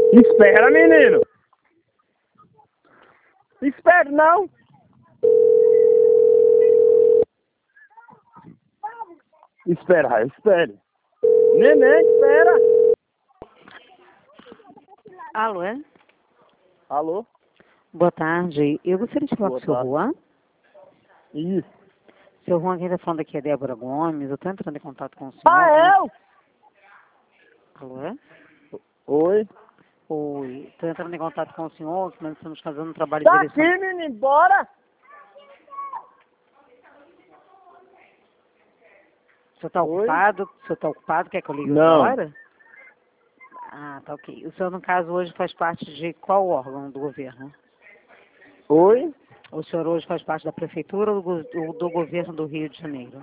Espera, menino. Espera, não. Espera, espere. Neném, espera. Alô, é? Alô? Boa tarde. Eu gostaria de falar com o seu Boa tarde. Juan. Isso. Seu Juan, quem está falando aqui é Débora Gomes. Eu estou entrando em contato com o senhor. Ah, eu? Alô, é? Oi. Oi. Estou entrando em contato com o senhor, que nós estamos fazendo um trabalho de Tá aqui, direção. menino, bora. O senhor está Oi? ocupado? O senhor está ocupado? Quer que eu ligue outra Não. hora? Ah, tá ok. O senhor, no caso, hoje faz parte de qual órgão do governo? Oi? O senhor hoje faz parte da prefeitura ou do governo do Rio de Janeiro?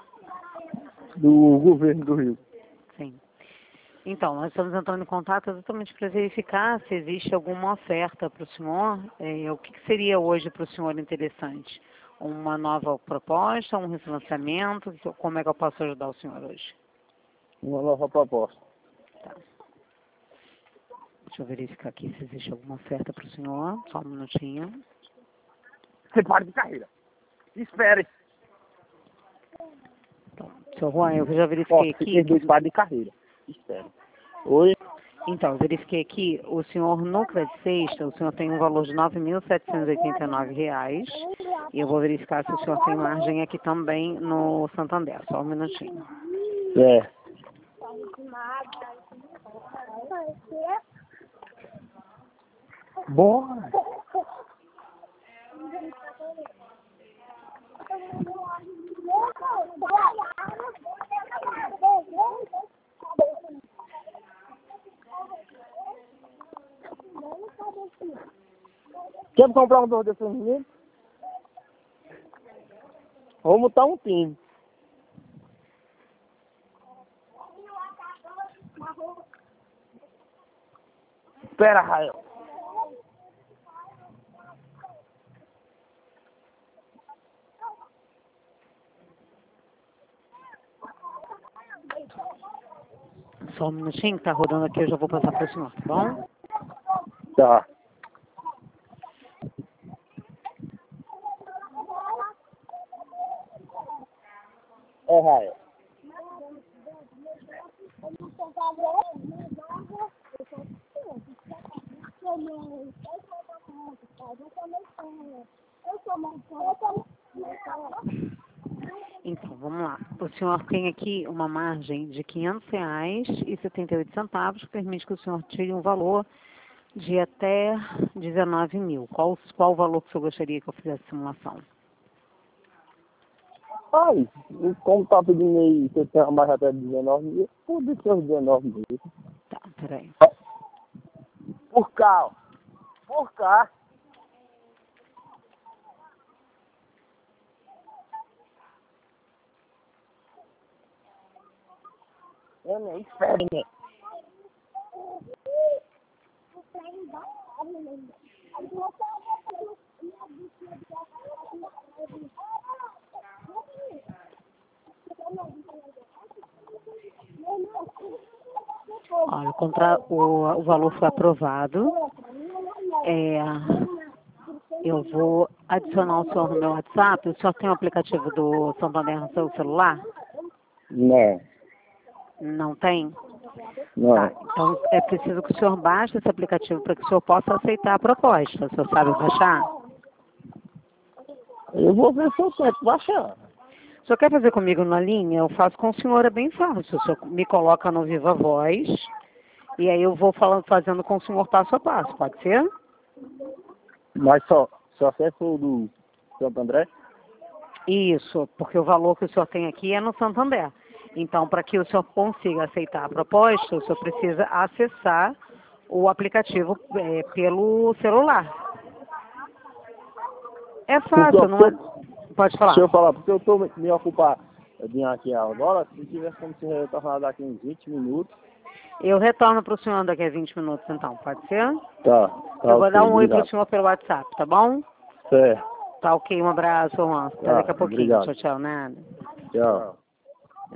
Do governo do Rio. Sim. Então, nós estamos entrando em contato exatamente para verificar se existe alguma oferta para o senhor. O que seria hoje para o senhor interessante? Uma nova proposta, um refinanciamento? Como é que eu posso ajudar o senhor hoje? Uma nova proposta. Tá. Deixa eu verificar aqui se existe alguma oferta para o senhor. Só um minutinho. Você para de carreira. Espere. Então, seu Juan, eu já verifiquei Você aqui. tem dois pares de carreira. Espere. Oi? Então, eu verifiquei aqui, o senhor no Crédito Sexta, o senhor tem um valor de R$ 9.789. E eu vou verificar se o senhor tem margem aqui também no Santander. Só um minutinho. É. Bora. Quer comprar um desse menino? Vamos montar um time. Espera, Rael. Só um minutinho que tá rodando aqui, eu já vou passar para o senhor, tá bom? Tá. É, Rael. Então, vamos lá. O senhor tem aqui uma margem de R$ 500,78, que permite que o senhor tire um valor de até 19 mil. Qual o valor que o senhor gostaria que eu fizesse a simulação? Ai, como tá pedindo aí, você tem mais até 19 mil, pode ser os 19 mil. Tá, peraí. Por cá, ó. Por cá. É, né? Espera, né? Olha, o valor foi aprovado. Eu vou adicionar o senhor no meu WhatsApp. O senhor tem o aplicativo do Santander no seu celular? Não, Não tem? não. Tá, então é preciso que o senhor baixe esse aplicativo para que o senhor possa aceitar a proposta. O senhor sabe baixar? Eu vou ver se eu tento baixar. O senhor quer fazer comigo na linha? Eu faço com o senhor, é bem fácil. O senhor me coloca no Viva Voz e aí eu vou fazendo com o senhor passo a passo, pode ser? Mas só se é for do Santo André? Isso, porque o valor que o senhor tem aqui é no Santander. Então, para que o senhor consiga aceitar a proposta, o senhor precisa acessar o aplicativo pelo celular. É fácil, não é? Pode falar. Deixa eu falar, porque eu tô me ocupado. Eu vim aqui agora, se tivesse como se retornar daqui uns 20 minutos. Eu retorno para o senhor daqui a 20 minutos, então, pode ser? Tá Eu vou ok, dar um oi para o obrigado. senhor pelo WhatsApp, tá bom? Certo, Tá ok, um abraço, Juan. Até tá, daqui a pouquinho. obrigado. Tchau, tchau, nada. Tchau.